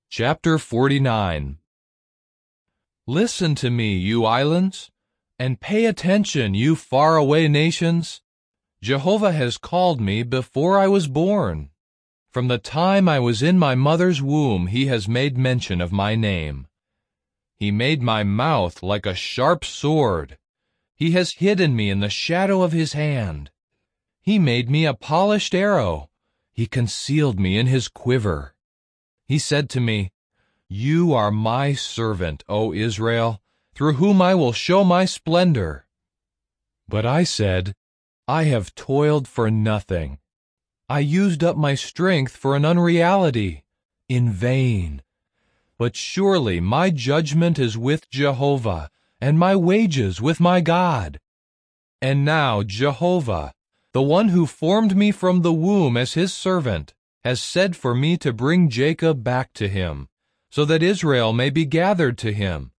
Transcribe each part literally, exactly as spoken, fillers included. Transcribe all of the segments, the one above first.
Chapter forty-nine. Listen to me, you islands, and pay attention, you faraway nations. Jehovah has called me before I was born. From the time I was in my mother's womb, he has made mention of my name. He made my mouth like a sharp sword. He has hidden me in the shadow of his hand. He made me a polished arrow. He concealed me in his quiver. He said to me, "You are my servant, O Israel, through whom I will show my splendor." But I said, "I have toiled for nothing. I used up my strength for an unreality, in vain. But surely my judgment is with Jehovah, and my wages with my God. And now Jehovah, the one who formed me from the womb as his servant, has said for me to bring Jacob back to him, so that Israel may be gathered to him.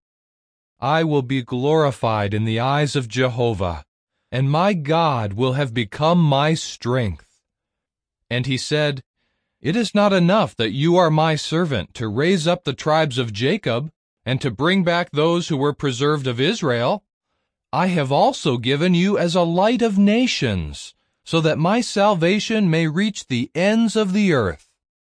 I will be glorified in the eyes of Jehovah, and my God will have become my strength." And he said, "It is not enough that you are my servant to raise up the tribes of Jacob, and to bring back those who were preserved of Israel. I have also given you as a light of nations, so that my salvation may reach the ends of the earth."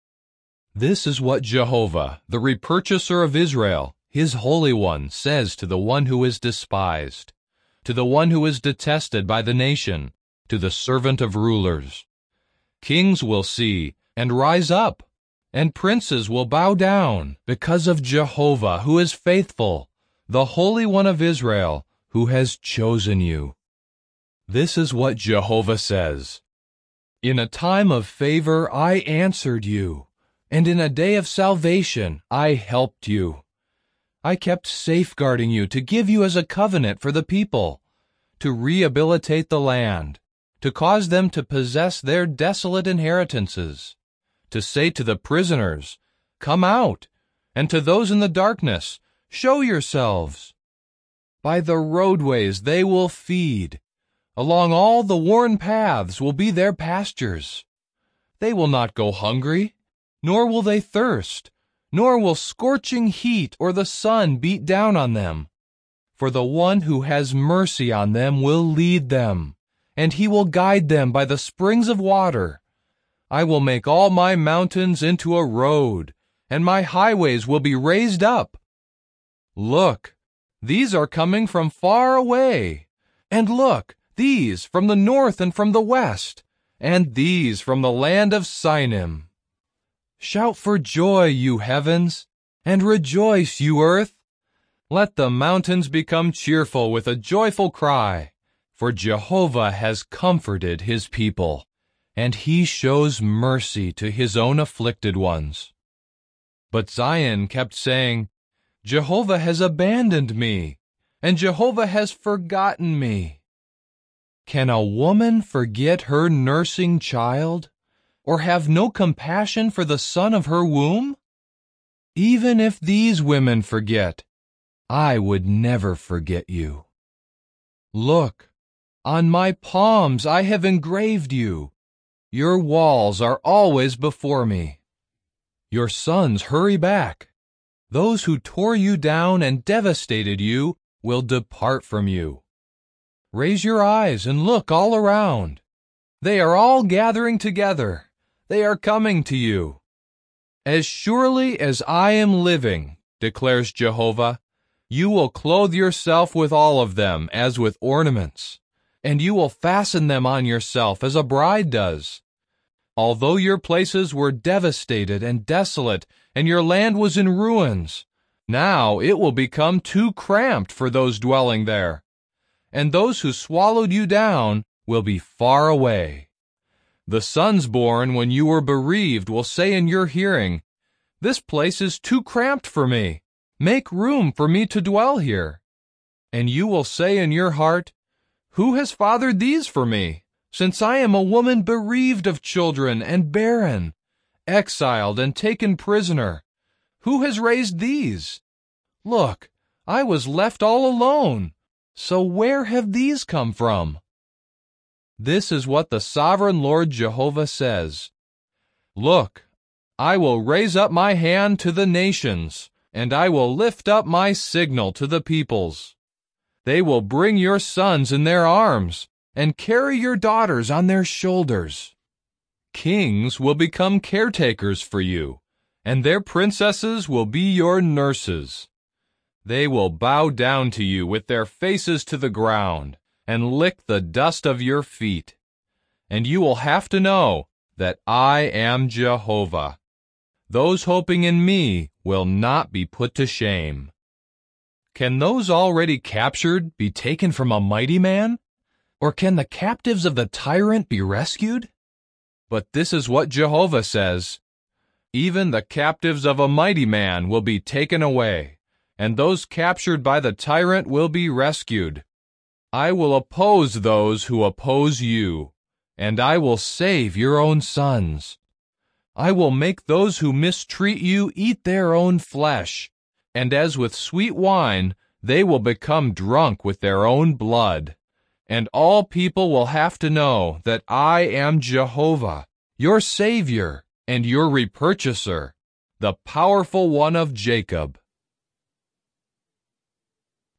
This is what Jehovah, the repurchaser of Israel, his Holy One, says to the one who is despised, to the one who is detested by the nation, to the servant of rulers. Kings will see and rise up, and princes will bow down, because of Jehovah, who is faithful, the Holy One of Israel, who has chosen you. This is what Jehovah says, "In a time of favor I answered you, and in a day of salvation I helped you. I kept safeguarding you to give you as a covenant for the people, to rehabilitate the land, to cause them to possess their desolate inheritances, to say to the prisoners, 'Come out,' and to those in the darkness, 'Show yourselves.' By the roadways they will feed. Along all the worn paths will be their pastures. They will not go hungry, nor will they thirst, nor will scorching heat or the sun beat down on them. For the one who has mercy on them will lead them, and he will guide them by the springs of water. I will make all my mountains into a road, and my highways will be raised up. Look, these are coming from far away, and look, these from the north and from the west, and these from the land of Sinim. Shout for joy, you heavens, and rejoice, you earth. Let the mountains become cheerful with a joyful cry, for Jehovah has comforted his people, and he shows mercy to his own afflicted ones." But Zion kept saying, "Jehovah has abandoned me, and Jehovah has forgotten me." Can a woman forget her nursing child, or have no compassion for the son of her womb? Even if these women forget, I would never forget you. Look, on my palms I have engraved you. Your walls are always before me. Your sons hurry back. Those who tore you down and devastated you will depart from you. Raise your eyes and look all around. They are all gathering together. They are coming to you. As surely as I am living, declares Jehovah, you will clothe yourself with all of them as with ornaments, and you will fasten them on yourself as a bride does. Although your places were devastated and desolate, and your land was in ruins, now it will become too cramped for those dwelling there, and those who swallowed you down will be far away. The sons born when you were bereaved will say in your hearing, "This place is too cramped for me. Make room for me to dwell here." And you will say in your heart, "Who has fathered these for me, since I am a woman bereaved of children and barren, exiled and taken prisoner? Who has raised these? Look, I was left all alone. So where have these come from?" This is what the sovereign Lord Jehovah says. Look, I will raise up my hand to the nations, and I will lift up my signal to the peoples. They will bring your sons in their arms, and carry your daughters on their shoulders. Kings will become caretakers for you, and their princesses will be your nurses. They will bow down to you with their faces to the ground, and lick the dust of your feet. And you will have to know that I am Jehovah. Those hoping in me will not be put to shame. Can those already captured be taken from a mighty man? Or can the captives of the tyrant be rescued? But this is what Jehovah says: even the captives of a mighty man will be taken away, and those captured by the tyrant will be rescued. I will oppose those who oppose you, and I will save your own sons. I will make those who mistreat you eat their own flesh, and as with sweet wine, they will become drunk with their own blood. And all people will have to know that I am Jehovah, your Savior and your repurchaser, the powerful one of Jacob.